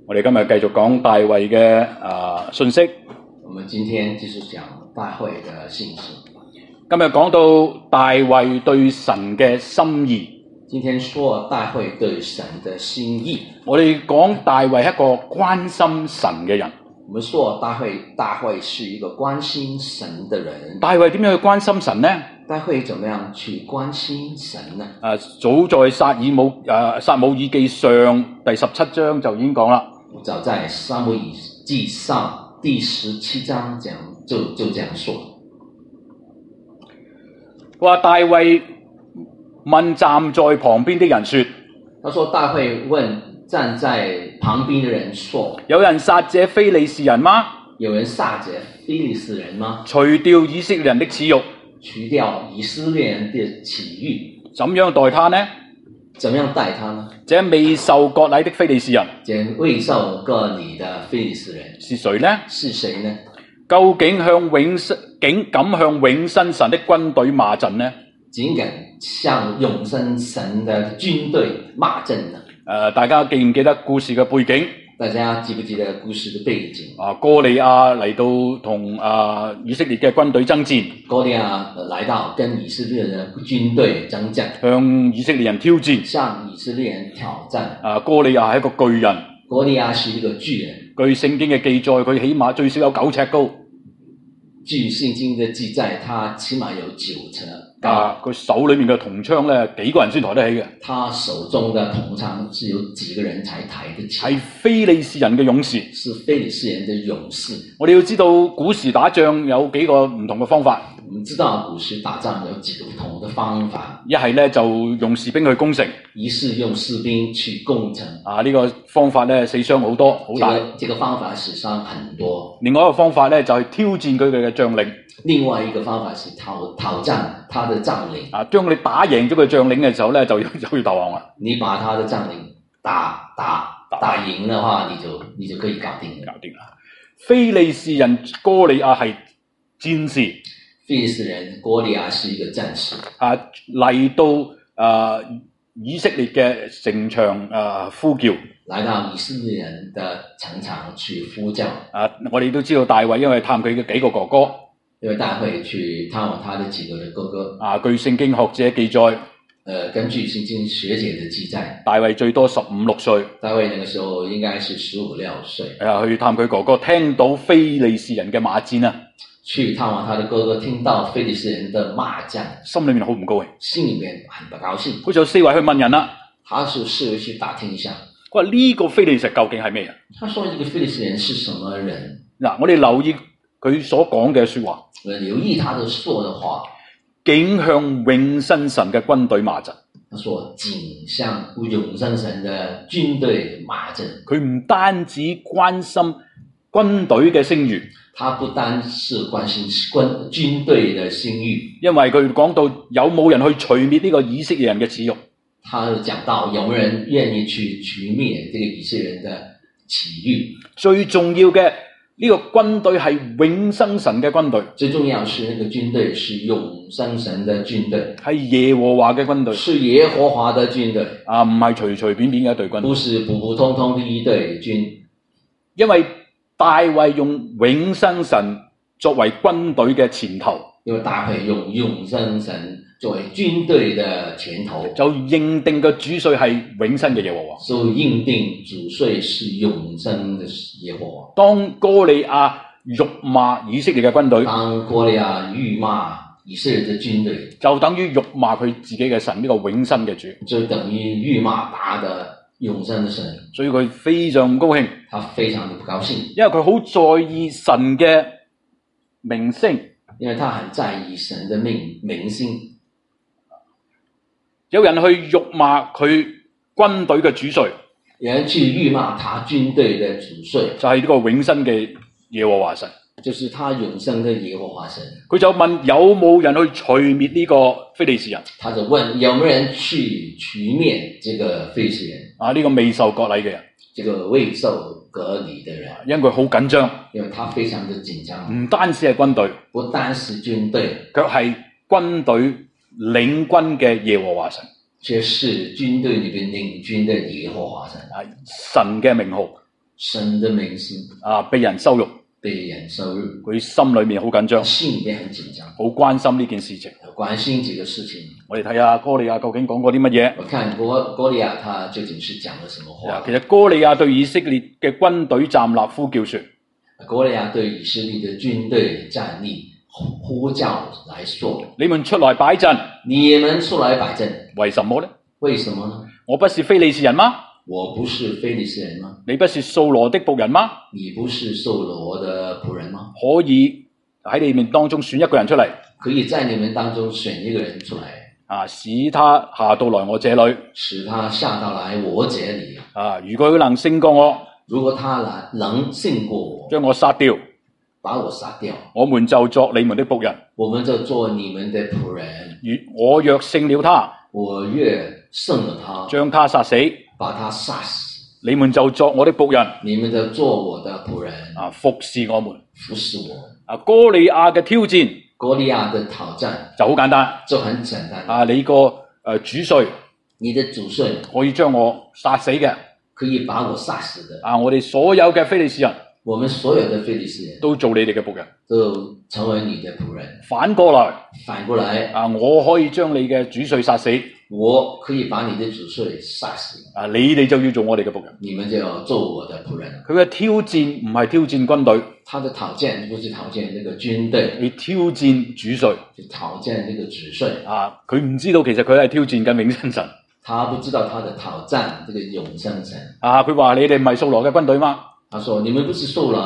我哋今日繼續講大衛嘅信息。 我們今天繼續講大衛嘅信息。 今日講到大衛對神嘅心意。 今天說大衛對神的心意。 我哋講大衛係一個關心神嘅人。 我們說大衛是一個關心神的人。 大衛點樣去關心神呢？ 大衛怎麼樣去關心神呢？ 早在撒母耳記上第17章就已經講啦。 早在撒母耳記上第17章就這樣說。 話大衛問站在旁邊的人說， 他說大衛問站在旁邊的人說， 有人殺這非利士人嗎？ 有人殺這非利士人嗎？ 除掉以色列人的恥辱， 除掉以色列人的恥辱， 怎樣待他呢？ 怎麼樣待他呢？ 這未受割禮的非利士人， 這未受割禮的非利士人是誰呢？ 是誰呢？ 究竟敢向永生神的軍隊罵陣呢？ 竟敢向永生神的軍隊罵陣呢？ 大家記唔記得故事嘅背景？ 大家記不記得故事的背景？ 歌利亞嚟到同以色列嘅軍隊爭戰。 歌利亞來到跟以色列的軍隊爭戰， 向以色列人挑戰。 向以色列人挑戰。 歌利亞係一個巨人。 歌利亞是一個巨人。 據聖經嘅記載，佢起碼最少有9尺高。 據聖經的記載，他起碼有9尺高。 佢手裏面嘅銅槍咧，幾個人先抬得起嘅。 他手中的銅槍是有幾個人才抬得起。 係非利士人嘅勇士。 是非利士人的勇士。 我哋要知道古時打仗有幾個唔同嘅方法。 我們知道古時打仗有幾個不同的方法。 一係咧就用士兵去攻城。 一是用士兵去攻城。 呢個方法咧死傷好多，好大。 這個方法死傷很多。 另外一個方法咧就係挑戰佢哋嘅將領。 另外一個方法是挑戰他的將領。 將你打贏咗佢將領嘅時候咧，就要投降啦。 你把他的將領打贏的話，你就可以搞定了。 非利士人歌利亞係戰士。 非利士人歌利亞是一個戰士。 嚟到以色列嘅城牆呼叫。 來到以色列人的城牆去呼叫。 我哋都知道大衛因為探佢嘅幾個哥哥。 因為大衛去探望他的幾個的哥哥。 據聖經學者記載， 根據聖經學者的記載， 大衛最多15、16歲。 大衛那個時候應該是15、16歲。 去探佢哥哥，聽到非利士人嘅罵戰啊！ 去探望他的哥哥，聽到非利士人的罵戰， 心裏面好唔高興， 心裏面很不高興。 佢就四圍去問人啦。 他就四圍去打聽一下， 佢話呢個非利士究竟係咩人？ 他說這個非利士人是什麼人？ 我哋留意佢所講嘅說話。 我留意他的說的話， 竟向永生神嘅軍隊罵陣。 他說竟向永生神的軍隊罵陣。佢唔單止關心軍隊嘅聲譽， 他不單是關心軍隊的聲譽， 因為佢講到有冇人去除滅呢個以色列人嘅恥辱。 他講到有冇人願意去除滅這個以色列人的恥辱。 最重要嘅呢個軍隊係永生神嘅軍隊。 最重要是那個軍隊是永生神的軍隊， 係耶和華嘅軍隊， 是耶和華的軍隊。 唔係隨隨便便嘅一隊軍隊， 不是普普通通的一隊軍。 因為大衛用永生神作為軍隊嘅前頭， 因為大衛用永生神作為軍隊的前頭， 就認定個主帥係永生嘅耶和華， 所以認定主帥是永生的耶和華。 當歌利亞辱罵以色列嘅軍隊， 當歌利亞辱罵以色列的軍隊，就等於辱罵佢自己嘅神呢個永生嘅主， 就等於辱罵他的永生的神。 所以佢非常唔高興， 他非常的不高興， 因為佢好在意神嘅名聲， 因為他很在意神的名聲。 有人去辱罵佢軍隊嘅主帥， 有人去辱罵他軍隊的主帥， 就係呢個永生嘅耶和華神， 就是他永生的耶和華神。 佢就問有冇人去除滅呢個非利士人？ 他就問有冇人去除滅這個非利士人？ 呢個未受割禮嘅人， 這個未受割禮的人， 因為好緊張， 因為他非常的緊張， 唔單止係軍隊， 不單是軍隊， 卻係軍隊領軍嘅耶和華神， 卻是軍隊裏邊領軍的耶和華神， 神嘅名號， 神的明星被人羞辱， 被人羞辱， 佢心裏面好緊張， 心里面很緊張， 好關心呢件事情。 關心這個事情。 我哋睇下哥利亞究竟講過啲乜嘢。 我看哥利亞他究竟是講了什麼話？ 其實哥利亞對以色列嘅軍隊站立呼叫說， 哥利亞對以色列的軍隊站立呼叫來說， 你們出來擺陣， 你們出來擺陣， 為什麼呢？ 為什麼呢？ 我不是非利士人嗎？ 我不是非利士人嗎？ 你不是掃羅的僕人嗎？ 你不是掃羅的僕人嗎？ 可以喺你們當中選一個人出嚟， 可以在你們當中選一個人出來， 使他下到來我這裏， 使他下到來我這裏。 如果佢能勝過我， 如果他能勝過我， 將我殺掉， 把我殺掉， 我們就作你們的僕人。 我們就做你們的僕人。 我若勝了他， 我越勝了他， 將他殺死， 把他殺死， 你們就作我的僕人， 你們就做我的僕人， 服侍我們， 服侍我。 哥利亞嘅挑戰， 哥利亞的挑戰就好簡單， 就很簡單。 你個主帥， 你的主帥可以將我殺死嘅， 可以把我殺死的。 我哋所有嘅非利士人， 我們所有的非利士人都做你哋嘅僕人， 都成為你的僕人。 反過來，我可以將你嘅主帥殺死， 我可以把你的主帥殺死。 你哋就要做我哋嘅僕人， 你們就要做我的僕人。 佢嘅挑戰唔係挑戰軍隊， 他的挑戰不是挑戰那個軍隊， 你挑戰主帥， 就挑戰那個主帥。 佢唔知道其實佢係挑戰緊永生神。 他不知道他的挑戰這個永生神。 佢話你哋唔係掃羅嘅軍隊嗎？ 他說你們不是掃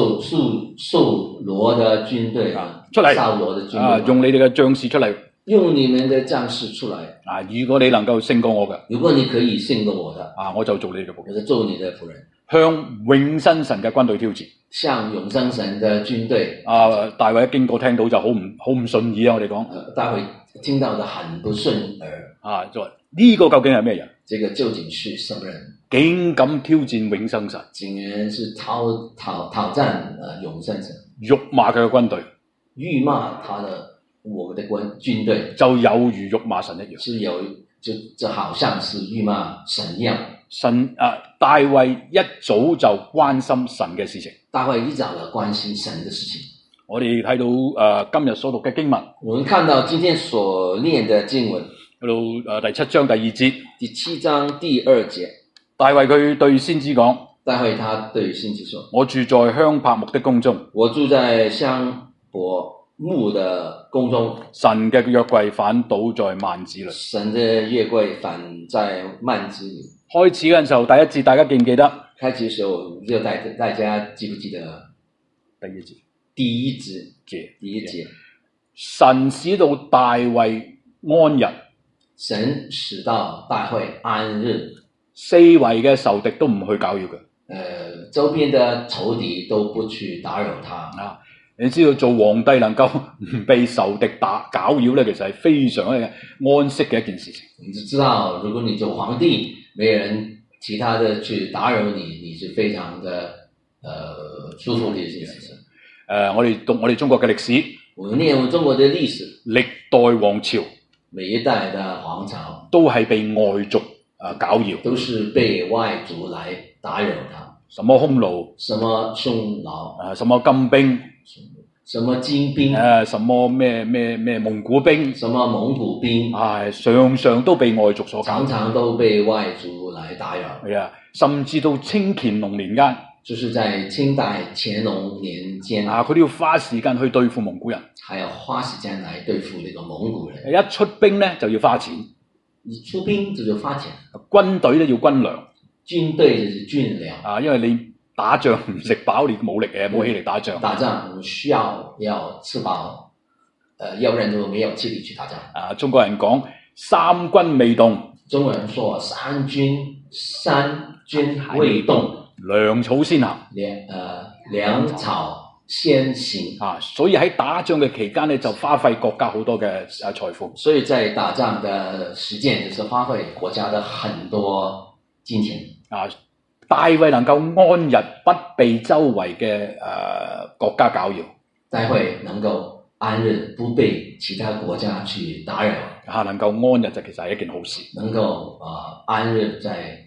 羅的軍隊出嚟， 掃羅的軍隊用你哋嘅將士出嚟， 用你們的將士出來。 如果你能夠勝過我嘅， 如果你可以勝過我的， 我就做你嘅僕人， 我就做你的僕人。 向永生神嘅軍隊挑戰， 向永生神的軍隊。 大衛一經過聽到就好唔順耳啊！我哋講， 大衛聽到的很不順耳。 就話呢個究竟係咩人？ 這個究竟是什麼人？ 竟敢挑戰永生神， 竟然是挑戰永生神， 辱罵佢嘅軍隊， 辱罵我們的軍隊， 就有如辱罵神一樣， 就好像是辱罵神一樣。 大衛一早就關心神嘅事情， 大衛一早就關心神的事情。 我哋睇到今日所讀嘅經文， 我們看到今天所念的經文， 去到第7章第2節， 第7章第2節， 大衛佢對先知講， 大衛他對先知說： 我住在香柏木的宮中， 我住在香柏木的宮中， 神嘅約櫃反倒在幔子裏， 神的約櫃反在幔子裏。 開始嗰陣時候，第一節大家記唔記得？ 開始嘅時候，就大家記不記得第一節， 神使到大衛安逸， 神使到大衛安日， 四圍嘅仇敵都唔去攪擾佢。 周邊的仇敵都不去打擾他。 你知道做皇帝能夠唔被仇敵攪擾咧，其實係非常嘅安息嘅一件事情。 你就知道，如果你做皇帝，沒人其他的去打擾你，你是非常的舒服的一件事情。 我哋讀我哋中國嘅歷史， 我們念中國的歷史， 歷代王朝， 每一代的皇朝都係被外族攪擾， 都是被外族來打擾他。 什麼匈奴， 什麼匈奴， 什麼金兵， 什麼金兵， 什麼咩蒙古兵， 什麼蒙古兵， 常常都被外族所搞， 常常都被外族來打擾。 係啊，甚至到清乾隆年間， 就是在清代乾隆年間， 佢都要花時間去對付蒙古人， 還要花時間來對付那個蒙古人。 一出兵呢就要花錢， 一出兵就花錢， 軍隊咧要軍糧。 軍隊就是軍糧因為你打仗唔食飽，你冇力嘅，冇氣力打仗。 打仗需要吃飽，要不然就沒有氣力去打仗。 中國人講三軍未動， 中國人說三軍未動， 糧草先行。 糧草先行。 所以喺打仗嘅期間咧，就花費國家好多嘅財富。 所以在打仗的時間，就是花費國家的很多金錢。 大衛能夠安逸，不被周圍嘅國家攪擾。 大衛能夠安逸，不被其他國家去打擾。 能夠安逸就其實係一件好事。 能夠安逸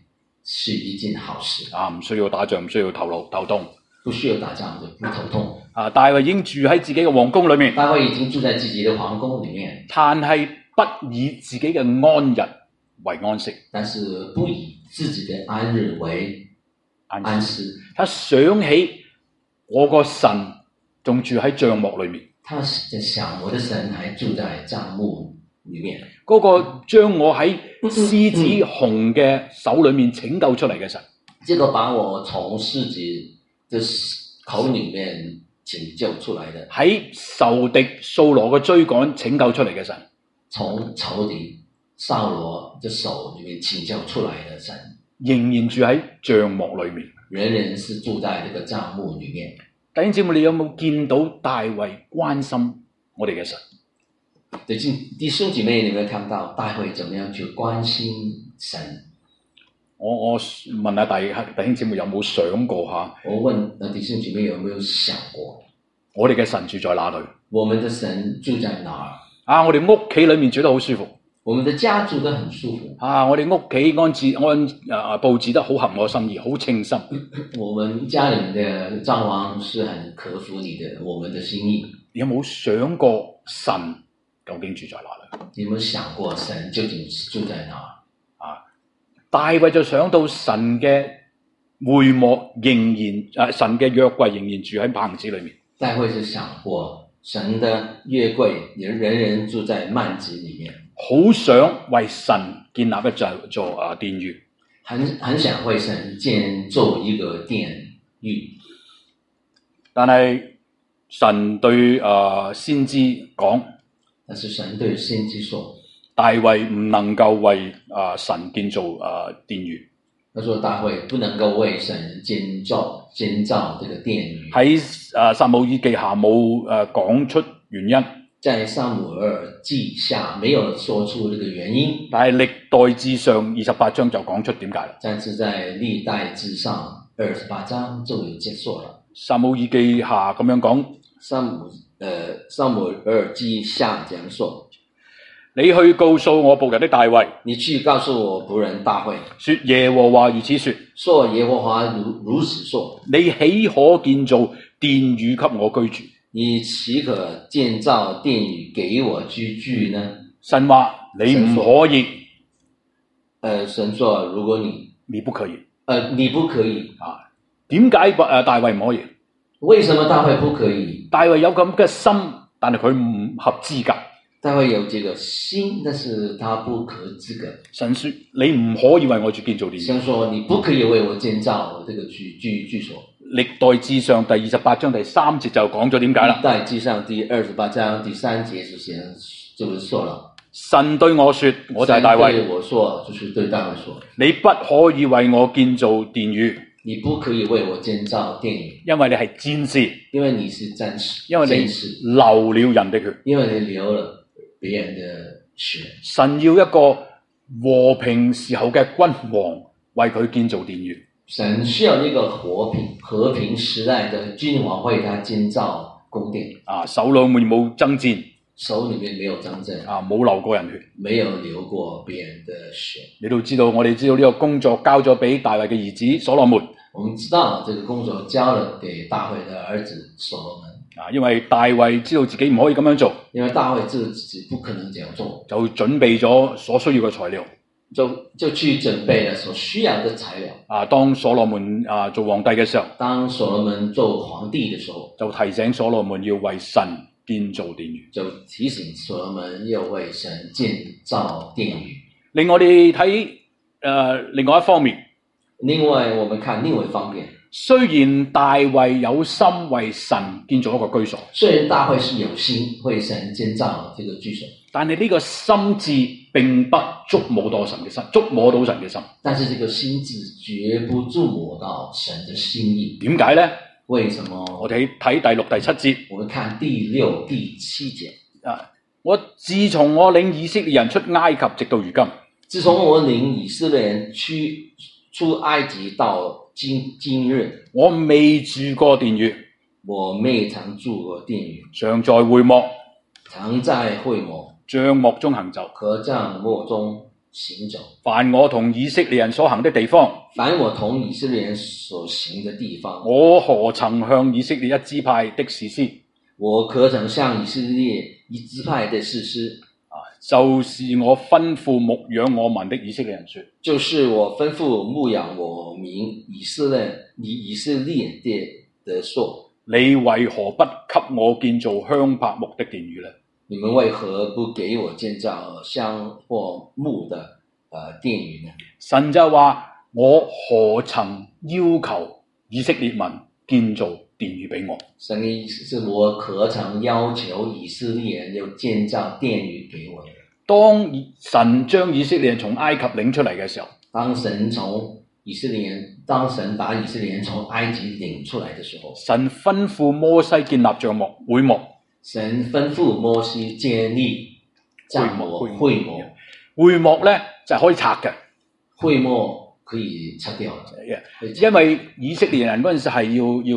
是一件好事， 啊，唔需要打仗，唔需要頭痛。 不需要打仗就不頭痛。 啊，大衛已經住喺自己嘅皇宮裏面， 大衛已經住在自己的皇宮裡面， 但係不以自己嘅安逸為安息， 但是不以自己的安日為安息。 他想起我個神仲住喺帳幕裏面， 他在想我的神還住在帳幕裡面， 嗰個將我喺獅子熊嘅手裏面拯救出嚟嘅神， 這個把我從獅子的口裡面拯救出來的， 喺仇敵掃羅嘅追趕拯救出嚟嘅神， 從仇敵掃羅的手裡面拯救出來的神， 仍然住喺帳幕裏面。 人人是住在這個帳幕裡面。 弟兄姊妹，你有冇見到大衛關心我哋嘅神？ 弟兄姐妹，你有沒有看到大衛怎麼樣去關心神？ 我問下弟兄姊妹有冇想過下？ 我問弟兄姐妹有沒有想過， 我哋嘅神住在哪裏？ 我們的神住在哪兒？ 啊，我哋屋企裏面住得好舒服。 我們的家住得很舒服。 啊，我哋屋企佈置得好合我心意，好稱心。 我們家裡面的裝潢是很合乎我們的心意。 你有冇想過神究竟住在哪裏？ 你有冇想過神究竟住在哪兒？ 啊，大衛就想到神嘅會幕仍然神嘅約櫃仍然住喺幔子裏面。 大衛就想過神的約櫃人人住在幔子裡面。 好想為神建立一座殿宇， 很想為神建造一個殿宇。 但係神對先知講， 但是神對先知說， 大衛唔能夠為神建造殿宇。 他說大衛不能夠為神建造這個殿宇。 喺撒母耳記下冇講出原因。 在撒母耳記下沒有說出這個原因， 但係歷代志上28章就講出點解啦。 但是在歷代志上28章就有解說了。 撒母耳記下咁樣講， 撒母耳記下這樣說： 你去告訴我僕人的大衛， 你去告訴我僕人大衛， 說耶和華如此說， 說耶和華如此說， 你豈可建造殿宇給我居住？ 你豈可建造殿宇給我居住呢？ 神話你唔可以。 神說如果你不可以。 你不可以啊？點解大衛唔可以？ 為什麼大衛不可以？ 大衛有咁嘅心，但係佢唔合資格。 大衛有這個心，但是他不合資格。 神說你唔可以為我建造殿宇。 神說你不可以為我建造這個居所。 歷代志上第28章第3節就講咗點解啦。 歷代志上第28章第3節就是說了， 神對我說，我就係大衛。 神對我說，就是對大衛說， 你不可以為我建造殿宇。 你不可以為我建造殿宇， 因為你係戰士， 因為你是戰士， 因為你流了人的血， 因為你流了別人的血。 神要一個和平時候嘅君王為佢建造殿宇。 神需要一個和平時代的君王為他建造宮殿。啊， 手裏面冇爭戰， 手裏面沒有爭戰， 啊，冇流過人血， 沒有流過別人的血。 你都知道，我哋知道呢個工作交咗俾大衛嘅兒子所羅門。 我們知道這個工作交了給大衛的兒子所羅門。啊， 因為大衛知道自己唔可以咁樣做， 因為大衛知道自己不可能這樣做， 就準備咗所需要嘅材料。 就去準備了所需要的材料。啊， 當所羅門做皇帝嘅時候， 當所羅門做皇帝的時候， 就提醒所羅門要為神建造殿宇。 就提醒所羅門要為神建造殿宇。 另外我哋睇另外一方面， 另外我們看另外一方面， 雖然大衛有心為神建造一個居所， 雖然大衛是有心為神建造這個居所，但係呢個心志並不觸摸到神嘅心，觸摸到神嘅心。 但是這個心志絕不觸摸到神的心意。 點解呢？ 為什麼？ 我哋睇第6、第7節。 我們看第6、第7節。 我自從我領以色列人出埃及，直到如今。 自從我領以色列人出埃及到今日，我未住過殿宇，我未曾住過殿宇， 常在會幕， 常在會幕， 帳幕中行走， 和帳幕中行走。 凡我同以色列人所行的地方， 凡我同以色列人所行的地方， 我何曾向以色列一支派的士師？ 我可曾向以色列一支派的士師？ 就是我吩咐牧養我民的以色列人說， 就是我吩咐牧養我民以色列的說， 你為何不給我建造香柏木的殿宇呢？ 你們為何不給我建造香或木的殿宇呢？神就話，我何曾要求以色列民建造殿宇俾我？ 神的意思是我可曾要求以色列人要建造殿宇給我？ 當神將以色列人從埃及領出嚟嘅時候， 當神把以色列人從埃及領出來的時候， 神吩咐摩西建立帳幕會幕。 神吩咐摩西建立帳幕會幕。 會幕咧就係可以拆嘅， 會幕可以拆掉嘅， 因為以色列人嗰陣時係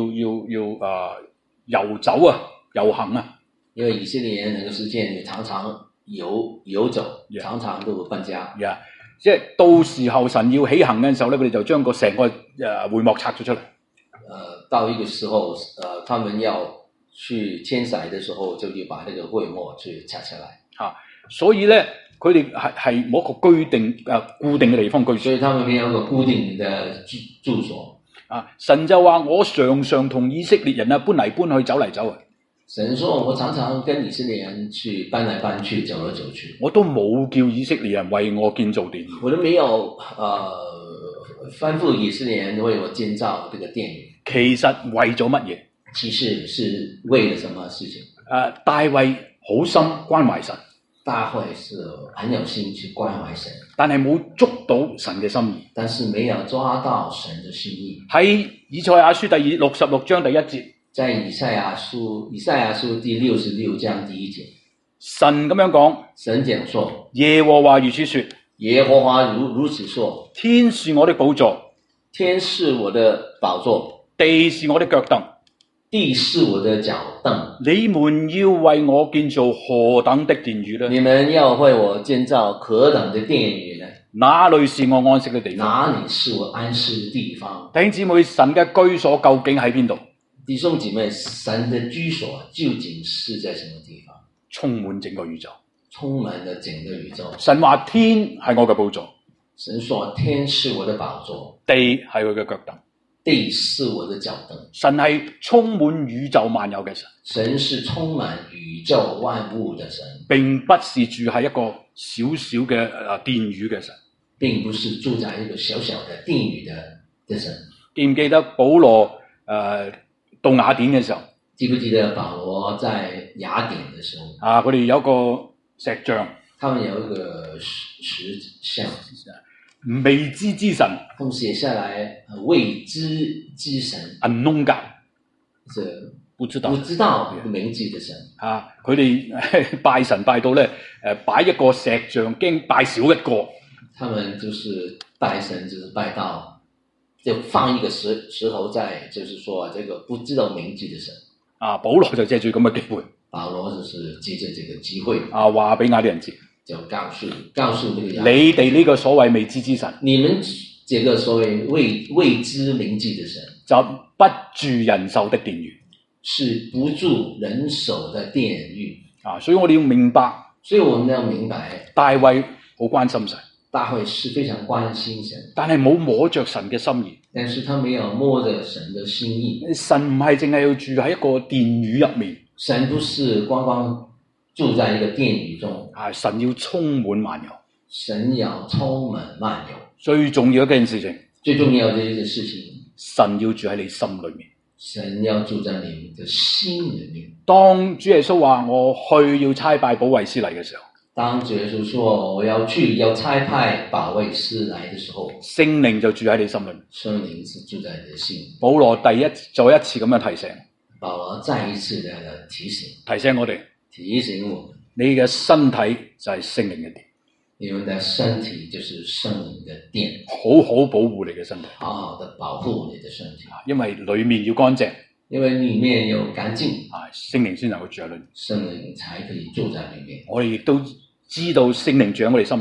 要遊走啊，遊行啊。 因為以色列人那個時間常常遊走，常常都會搬家。 即係到時候神要起行嘅時候咧，佢哋就將個成個會幕拆咗出嚟。 到一個時候，他們要去遷徙的時候，就要把這個會幕去拆下來。 所以咧，佢哋係冇一個固定嘅地方居住。 所以他們沒有一個固定的住所。 神就話：我常常同以色列人搬嚟搬去，走嚟走去。 神說：我常常跟以色列人去搬來搬去，走來走去。 我都冇叫以色列人為我建造殿宇。 我都沒有吩咐以色列人為我建造這個殿宇。 其實為咗乜嘢？ 其實是為了什麼事情？ 大衛好心關懷神。 大衛是很有心去關懷神， 但係冇捉到神嘅心意。 但是沒有抓到神的心意。 喺以賽亞書第66章第1節， 在以賽亞書第66章第1節， 神咁樣講， 神這樣說： 耶和華如此說， 耶和華如此說， 天是我的寶座， 天是我的寶座， 地是我的腳凳， 地是我的腳凳。 你們要為我建造何等的殿宇呢？ 你們要為我建造何等的殿宇呢？ 哪裏是我安息的地方？ 哪裏是我安息的地方？ 弟兄姊妹，神嘅居所究竟喺邊度？ 弟兄姊妹，神的居所究竟是在什麼地方？ 充滿整個宇宙， 充滿了整個宇宙。 神話天係我嘅寶座， 神說天是我的寶座， 地係佢嘅腳凳， 地是我的腳凳。 神係充滿宇宙萬有嘅神， 神是充滿宇宙萬物的神， 並不是住喺一個小小嘅殿宇嘅神， 並不是住在一個小小的殿宇的神。 記唔記得保羅到雅典嘅時候？ 記不記得保羅在雅典的時候？ 佢哋有一個石像， 他們有一個石像， 未知之神， 他們寫下來未知之神 unknown God， 是不知道名字的神。 佢哋拜神拜到咧，擺一個石像，驚拜少一個。 他們就是拜神，就是拜到就放一個石頭在，就是說這個不知道名字的神。 保羅就借住咁嘅機會， 保羅就是借着這個機會話俾雅典人知， 就告訴這個你哋呢個所謂未知之神， 你們這個所謂未知名字的神， 就不住人手的殿宇， 是不住人手的殿宇。 所以我哋要明白， 所以我們要明白， 大衛好關心神， 大衛是非常關心神， 但係冇摸着神嘅心意。 但是他沒有摸着神的心意。 神唔係淨係要住喺一個殿宇入面， 神不是光光住在一個殿宇中， 神要充滿萬有， 神要充滿萬有。 最重要一件事情， 最重要的一件事情， 神要住喺你心裏面， 神要住在你的心裏面。 當主耶穌話我去要差派保惠師嚟嘅時候， 當主耶穌說我要去要差派保惠師來的時候， 聖靈就住喺你心裏面。 聖靈是住在你的心。 保羅再一次咁樣提醒， 保羅再一次的提醒我哋， 提醒我們， 你嘅身體就係聖靈嘅殿， 你們的身體就是聖靈的殿， 好好保護你嘅身體， 好好的保護你的身體， 因為裏面要乾淨， 因為裏面有乾淨， 聖靈先能夠住喺裏面， 聖靈才可以住在裏面。 我哋亦都知道聖靈住喺我哋心裏面，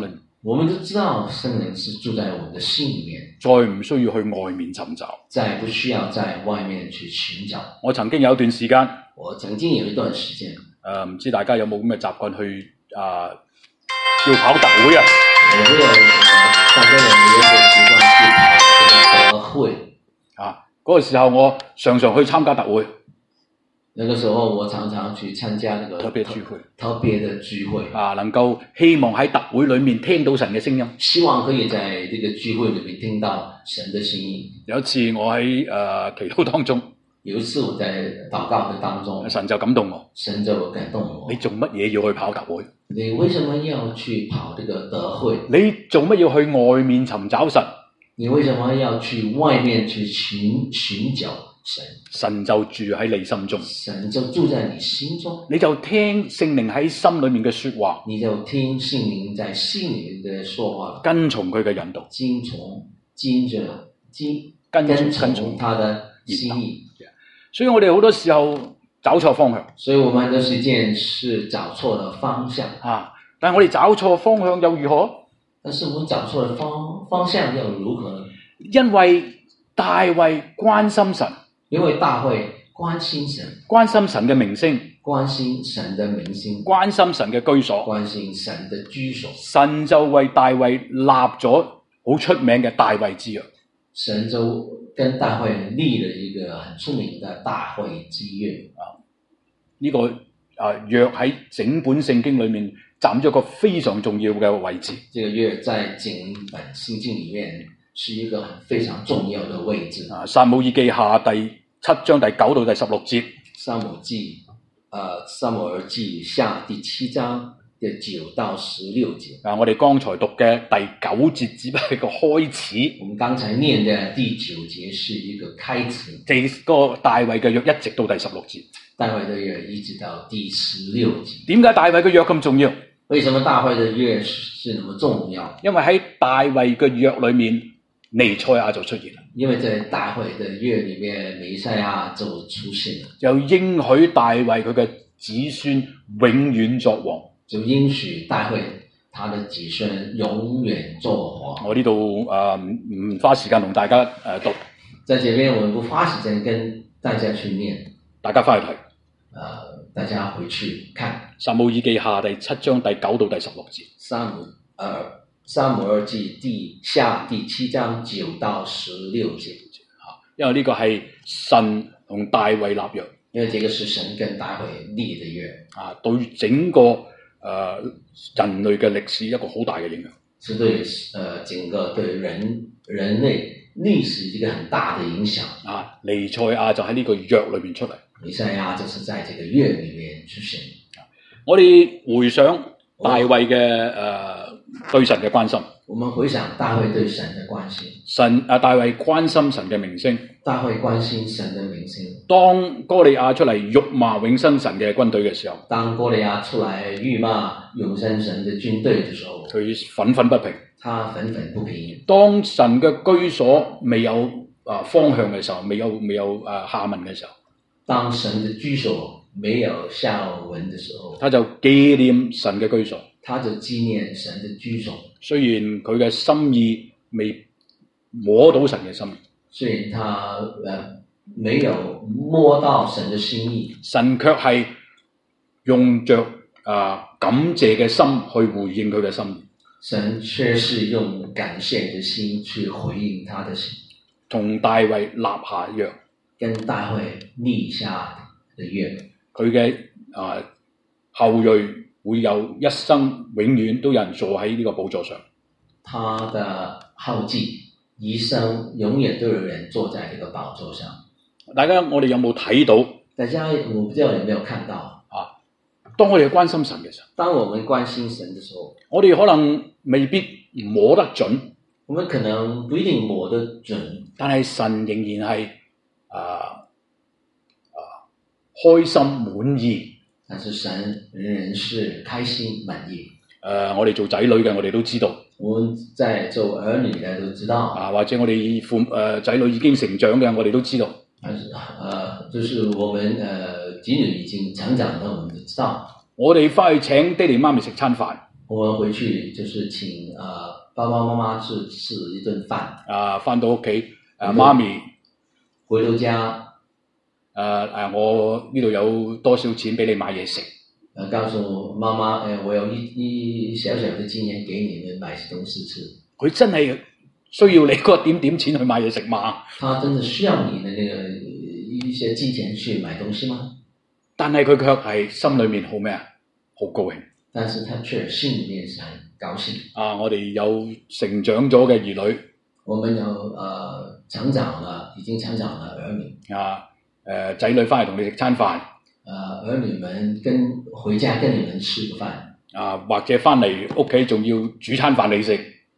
我們都知道聖靈是住在我們的心裏面， 再唔需要去外面尋找， 再不需要在外面去尋找。 我曾經有一段時間， 我曾經有一段時間， 唔知大家有冇咁嘅習慣去叫跑特會啊？ 我不知道大家有冇一個習慣去跑特會啊？嗰個時候我常常去參加特會。 那個時候我常常去參加那個特別聚會， 特別的聚會啊，能夠希望喺特會裏面聽到神嘅聲音， 希望可以在這個聚會裏面聽到神的心意。 有一次我喺祈禱當中， 有一次我在禱告的當中， 神就感動我， 神就感動我。 你做乜嘢要去跑特會？ 你為什麼要去跑這個特會？ 你做乜要去外面尋找神？ 你為什麼要去外面去尋找神？ 神就住喺你心中， 神就住在你心中， 你就聽聖靈喺心裏面嘅說話， 你就聽聖靈在心裏面的說話， 跟從佢嘅引導，跟從他的心意。 所以我哋好多時候找錯方向， 所以我們很多時間是找錯了方向啊！但係我哋找錯方向又如何？ 但是我們找錯了方向又如何呢？ 因為大衛關心神， 因為大衛關心神， 關心神嘅名聲， 關心神的名聲， 關心神嘅居所， 關心神的居所。 神就為大衛立咗好出名嘅大衛之約。 神就跟大衛立了一個很出名的大衛之約啊！ 呢個約喺整本聖經裏面佔咗一個非常重要嘅位置。 這個約在整本聖經裏面是一個非常重要的位置。 撒母耳記下第7章第9到第16節。 撒母耳記下第7章嘅9到16節。 我哋剛才讀嘅第9節只不過係個開始。 我們剛才念的第9節是一個開始。 這個大衛嘅約一直到第16節。 大衛的約一直到第16節。 點解大衛嘅約咁重要？ 為什麼大衛的約是那麼重要？ 因為喺大衛嘅約裏面，彌賽亞就出現啦。 因為在大衛的約裏面，彌賽亞就出現了， 就應許大衛佢嘅子孫永遠作王。 就應許大衛他的子孫永遠作王。 我呢度唔花時間同大家讀， 在這邊我們不花時間跟大家去念， 大家翻去睇。 大家回去看撒母耳記下第7章第9到第16節。 撒母耳記下第7章9到16節。 因為呢個係神同大衛立約， 因為這個是神跟大衛立的約啊， 對整個人類嘅歷史一個好大嘅影響。 是對整個對人類歷史一個很大的影響啊。 彌賽亞就喺呢個約裏面出嚟。 彌賽亞就是在這個約裏面出現。 我哋回想大衛嘅對神嘅關心。 我們回想大衛對神的關心。 大衛關心神嘅名聲。 大衛關心神的名聲。 當哥利亞出嚟辱罵永生神嘅軍隊嘅時候， 當哥利亞出來辱罵永生神的軍隊的時候， 佢憤憤不平。 他憤憤不平。 當神嘅居所未有方向嘅時候，未有下文嘅時候， 當神的居所沒有下文的時候， 他就紀念神嘅居所。 他就紀念神的居所。 雖然佢嘅心意未摸到神嘅心意， 雖然他沒有摸到神的心意， 神卻係用着感謝嘅心去回應佢嘅心意。 神卻是用感謝的心去回應他的心， 同大衛立下約， 跟大衛立下的約。佢嘅後裔會有一生永遠都有人坐喺呢個寶座上。他的後繼一生永遠都有人坐在這個寶座上。 大家我哋有冇睇到？ 大家我不知道有沒有看到啊？當我哋關心神嘅時候， 當我們關心神的時候， 我哋可能未必摸得準， 我們可能不一定摸得準， 但係神仍然係開心滿意。 但是神仍然是開心滿意。 我哋做仔女嘅，我哋都知道。 我們在做兒女嘅都知道。 或者我哋仔女已經成長嘅，我哋都知道。 就是我們子女已經成長的，我們都知道。 我哋翻去請爹哋媽咪食餐飯。 我們回去就是請爸爸媽媽吃一頓飯。 返到屋企媽咪回到家， 我呢度有多少錢俾你買嘢食？ 告訴媽媽，我有一小小的金錢給你們買東西吃。 佢真係需要你嗰點點錢去買嘢食嘛？ 他真的需要你的那個一些金錢去買東西嗎？ 但係佢卻係心裏面好咩啊？好高興。 但是他卻心裏面是很高興。 我哋有成長咗嘅兒女， 我們有成長了，已經成長了兒女。 仔女翻嚟同你食餐飯。 兒女們回家跟你們吃個飯。 或者翻嚟屋企仲要煮餐飯你食。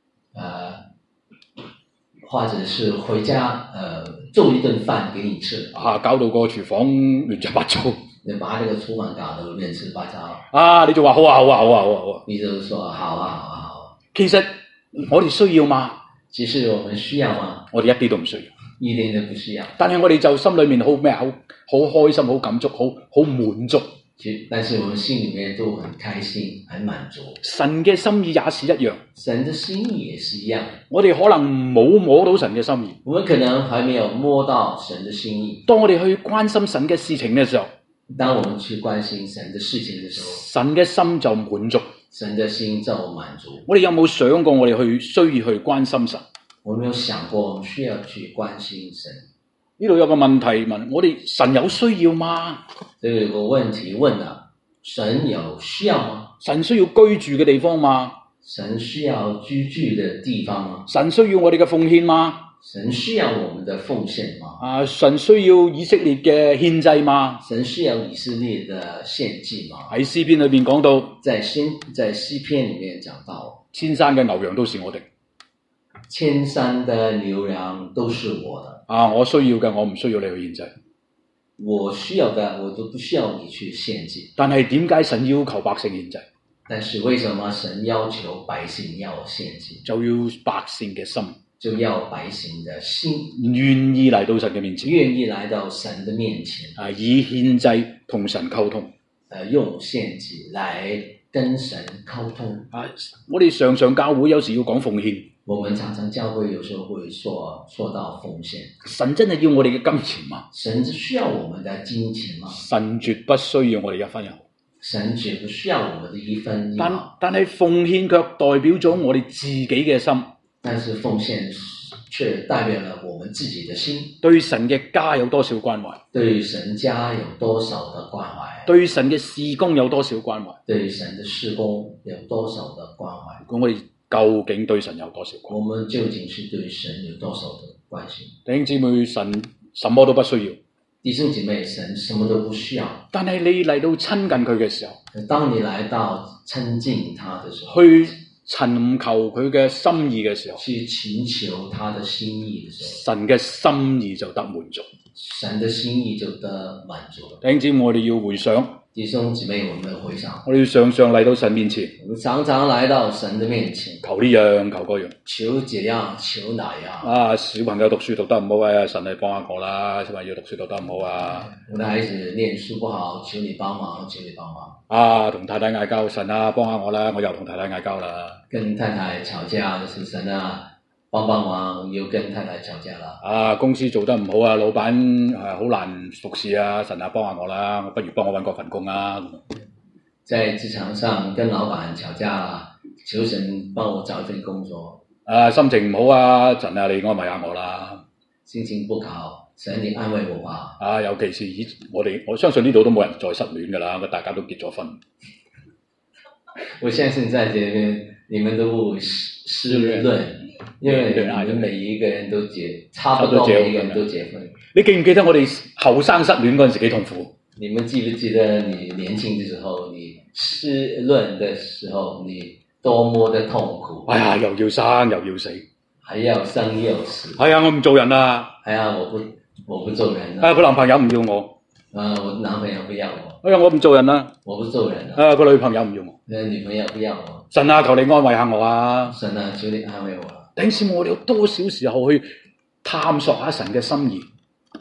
或者是回家做一頓飯給你吃。 搞到個廚房亂七八糟。 你把這個廚房搞得亂七八糟。 你就話好啊好啊好啊好啊好啊。 你就說好啊好啊好啊。 其實我哋需要嘛？ 其實我們需要嗎？ 我哋一啲都唔需要。 一點都不需要。 但係我哋就心裏面好咩？好開心，好感觸，好滿足。 但是我們心裏面都很開心，很滿足。 神嘅心意也是一樣。 神的心意也是一樣。 我哋可能冇摸到神嘅心意。 我們可能還沒有摸到神的心意。 當我哋去關心神嘅事情嘅時候， 當我們去關心神的事情的時候， 神嘅心就滿足。 神的心就滿足。 我哋有冇想過我哋需要去關心神？ 我沒有想過我們需要去關心神。 呢度有個問題問我哋：神有需要嗎？ 這有個問題問了：神有需要嗎？ 神需要居住嘅地方嗎？ 神需要居住的地方嗎？ 神需要我哋嘅奉獻嗎？ 神需要我們的奉獻嗎？ 神需要以色列嘅獻祭嗎？ 神需要以色列的獻祭嗎？ 喺詩篇裏面講到， 在詩篇裏面講到， 千山嘅牛羊都是我的。 千山的牛羊都是我的。 我需要嘅，我唔需要你去獻祭。 我需要的，我都不需要你去獻祭。 但係點解神要求百姓獻祭？ 但是為什麼神要求百姓要獻祭？ 就要百姓嘅心， 就要百姓的心願意嚟到神嘅面前， 願意來到神的面前， 以獻祭同神溝通， 用獻祭來跟神溝通。 我哋常常教會有時要講奉獻。 我們常常教會有時候會說到奉獻。 神真係要我哋嘅金錢嗎？ 神需要我們的金錢嗎？ 神絕不需要我哋一分一毫。 神絕不需要我們的一分一毫。 但係奉獻卻代表咗我哋自己嘅心。 但是奉獻卻代表了我們自己的心。 對神嘅家有多少關懷？ 對神家有多少的關懷？ 對神嘅事工有多少關懷？ 對神的事工有多少的關懷？ 咁我哋究竟對神有多少關係？ 我們究竟是對神有多少的關係？ 弟兄姊妹，神什麼都不需要。 弟兄姐妹，神什麼都不需要。 但係你嚟到親近佢嘅時候， 當你來到親近他的時候， 去尋求佢嘅心意嘅時候， 去尋求他的心意的時候， 神嘅心意就得滿足。 神的心意就得滿足。 弟兄姊妹，我哋要回想。 弟兄姊妹，我們回想， 我哋要常常嚟到神面前， 我們常常來到神的面前， 求呢樣求嗰樣， 求這樣求那樣。 小朋友讀書讀得唔好啊，神嚟幫下我啦。小朋友讀書讀得唔好啊， 我的孩子念書不好，求你幫忙，求你幫忙。 同太太嗌交，神啊幫下我啦，我又同太太嗌交啦。 跟太太吵架，就是神啊幫忙，又跟太太吵架啦。 公司做得唔好啊，老闆好難服侍啊，神啊幫下我啦，不如幫我搵個份工啊。 在職場上跟老闆吵架，求神幫我找一份工作。 心情唔好啊，神啊你安慰下我啦。 心情不好，神你安慰我吧。 尤其是我相信呢度都冇人再失戀噶啦，大家都結咗婚。 我相信在這邊你們都不失戀，因為你們每一個人都差不多每一個人都結婚。 你記唔記得我哋後生失戀嗰陣時幾痛苦？ 你們記不記得你年輕的時候，你失戀的時候，你多麼的痛苦？ 又要生又要死， 還要生又死。 我唔做人啦。 我不做人啦。 佢男朋友唔要我。 我男朋友不要我。 我唔做人啦。 我不做人啦。 佢女朋友唔要我。 女朋友不要我。 神啊，求你安慰下我啊！ 神啊，求你安慰我。 頂先我哋有多少時候去探索下神嘅心意？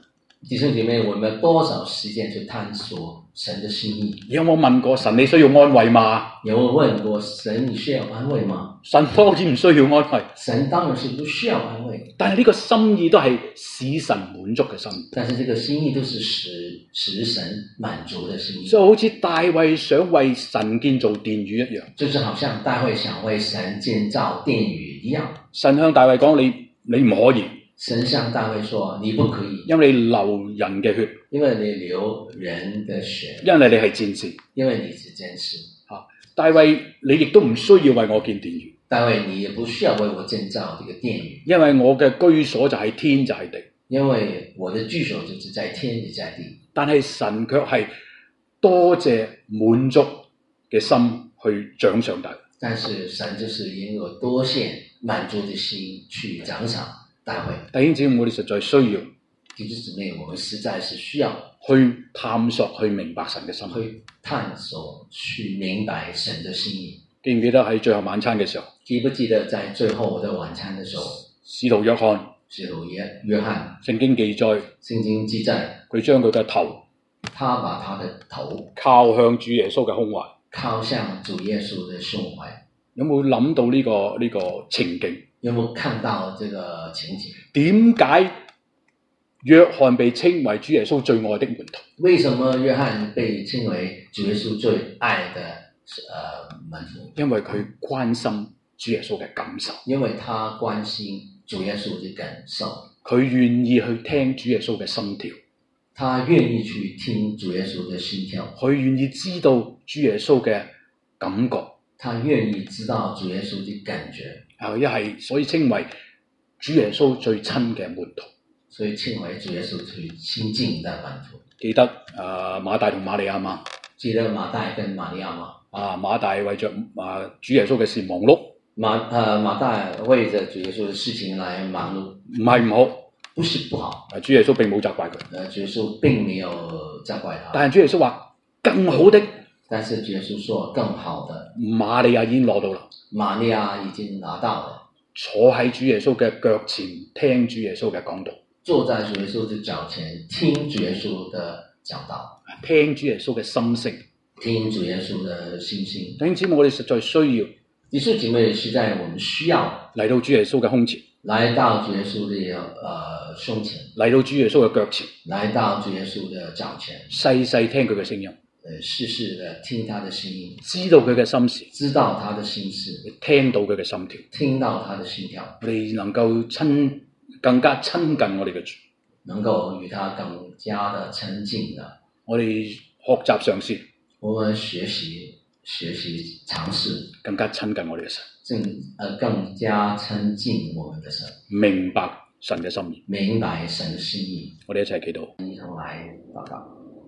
弟兄姐妹，我們有多少時間去探索神的心意？ 有冇問過神你需要安慰嗎？ 有冇問過神你需要安慰嗎？ 神當然唔需要安慰， 神當然是不需要安慰， 但係呢個心意都係使神滿足嘅心意。 但是這個心意都是使神滿足的心意， 就好似大衛想為神建造殿宇一樣， 就是好像大衛想為神建造殿宇一樣。 神向大衛講：你唔可以。 神向大衛說：你不可以， 因為你流人嘅血， 因為你流人的血， 因為你係戰士， 因為你是戰士。 大衛，你亦都唔需要為我建殿宇。 大衛，你也不需要為我建造這個殿宇， 因為我嘅居所就係天就係地， 因為我的居所就是在天也在地。 但係神卻係多謝滿足嘅心去獎賞大衛。 但是神就是因有多謝滿足的心去獎賞大衛。 弟兄姊妹，我哋實在需要弟兄姊妹，我們實在是需要去探索、去明白神嘅心意， 去探索、去明白神的心意。 記唔記得喺最後晚餐嘅時候， 記不記得在最後的晚餐的時候， 使徒約翰聖經記載，佢將佢嘅頭， 他把他的頭靠向主耶穌嘅胸懷， 靠向主耶穌的胸懷。 有冇諗到呢個情景？ 有冇看到這個情景？ 點解約翰被稱為主耶穌最愛的門徒？ 為什麼約翰被稱為主耶穌最愛的門徒？ 因為佢關心主耶穌嘅感受， 因為他關心主耶穌的感受， 佢願意去聽主耶穌嘅心跳， 他願意去聽主耶穌的心跳， 佢願意知道主耶穌嘅感覺， 他願意知道主耶穌的感覺， 所以稱為主耶穌最親嘅門徒， 所以稱為主耶穌最親近的門徒。 記得馬大同瑪利亞嘛？ 記得馬大跟瑪利亞嗎？ 馬大為着主耶穌嘅事忙碌， 馬大為着主耶穌嘅事情來忙碌， 唔係唔好， 不是不好。 主耶穌並冇責怪佢， 主耶穌並沒有責怪他。 但係主耶穌話更好的， 但是主耶穌說更好的， 瑪利亞已經攞到啦， 瑪利亞已經拿到了， 坐喺主耶穌嘅腳前聽主耶穌嘅講道， 坐在主耶穌的腳前聽主耶穌的講道， 聽主耶穌嘅心聲， 聽主耶穌的心聲。 弟兄姊妹，我哋實在需要， 弟兄姊妹，實在我們需要嚟到主耶穌嘅胸前， 來到主耶穌的胸前， 嚟到主耶穌嘅腳前， 來到主耶穌的腳前， 細細聽佢嘅聲音， 細細的聽他的聲音， 知道佢嘅心事， 知道他的心事， 聽到佢嘅心跳， 聽到他的心跳， 我哋能夠更加親近我哋嘅主， 能夠與他更加的親近的， 我哋學習嘗試， 我們學習嘗試，更加親近我哋嘅神，更加親近我們的神， 明白神嘅心意， 明白神的心意。 我哋一齊祈禱， 一同來禱告。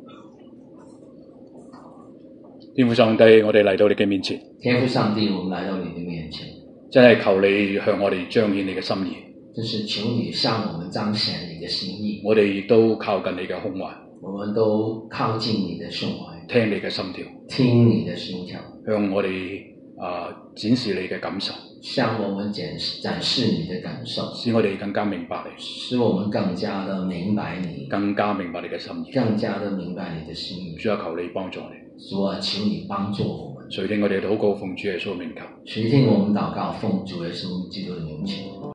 天父上帝，我哋嚟到你嘅面前。 天父上帝，我們來到你的面前， 真係求你向我哋彰顯你嘅心意。 就是求你向我們彰顯你的心意。 我哋亦都靠近你嘅胸懷， 我們都靠近你的胸懷， 聽你嘅心跳， 聽你的心跳， 向我哋展示你嘅感受， 向我們展示你的感受， 使我哋更加明白你， 使我們更加的明白你， 更加明白你嘅心意， 更加的明白你的心意。 主啊，求你幫助你， 主啊，求你幫助我們。 垂聽我哋禱告，奉主耶穌名求。 垂聽我們禱告，奉主耶穌基督的名求。